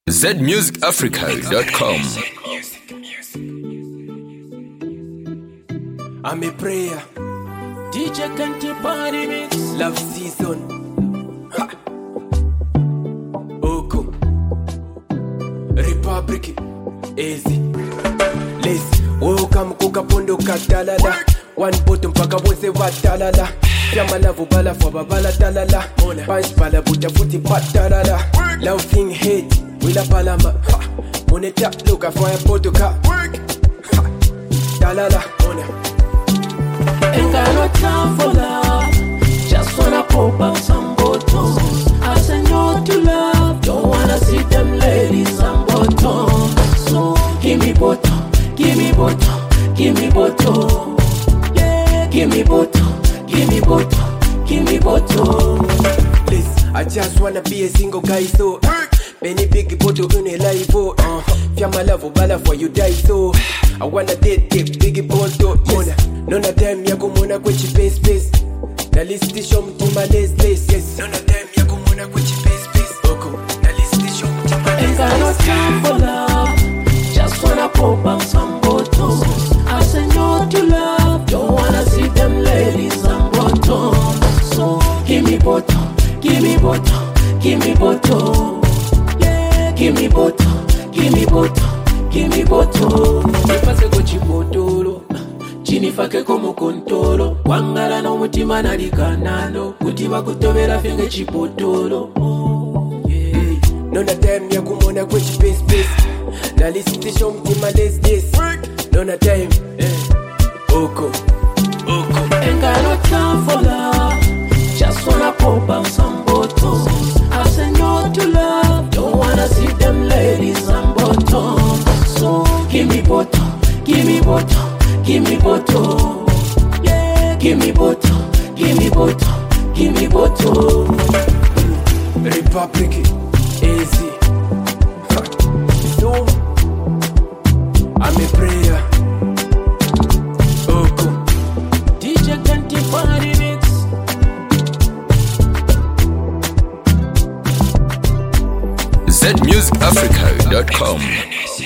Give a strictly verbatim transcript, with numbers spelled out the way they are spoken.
Z music africa dot com. I'm a prayer. D J Kanti Party Mix. Love season. Ha. Oko. Republic. Easy. Listen. Welcome kuka pondo katalala. One bottom paka wose watalala. Fiamma lavo bala foba bala talala. Punch bala buta futi patalala. Love thing hate. Wila palama. Money tap look a fire poto ka. Talala. Ain't got no time for love. Just wanna pop out some bottles. I say no to love. Don't wanna see them ladies on bottom. So give me bottom, give me bottom, give me bottom. Yeah, give me bottom, give me bottom, give me bottom. Listen, I just wanna be a single guy so Benny big bottle in a live oh uh, Fiamma love bala for you die so I wanna date date big bottle yes. None of them ya kumona kwechi space space Na listi show mtima lace lace yes. None of them ya kumona kwechi space space Oko Na listi show mtima lace Ain't got no time for love. Just wanna pop out some bottles. I say no to love. Don't wanna see them ladies on bottom. So give me bottom, give me bottom, give me bottom. Yeah, give me bottom, give me bottom, give me bottom. Nipase kochi botolo, chinifake komo kontolo. Wangala no mutima nalikanalo, kutiba kutobera fenge chipotolo. None of them ya kumona kwechi space space Na listi show mtima lace lace None of them eh. Oko Oko Ain't got no time for love. Just wanna pop out some bottles. I say no to love. Don't wanna see them ladies on bottom. So give me bottom, give me bottom, give me bottom. Yeah, give me bottom, give me bottom, give me bottom. Republic Easy ha. So I'm a prayer Oko D J Kanti Party Mix. Z music africa dot com.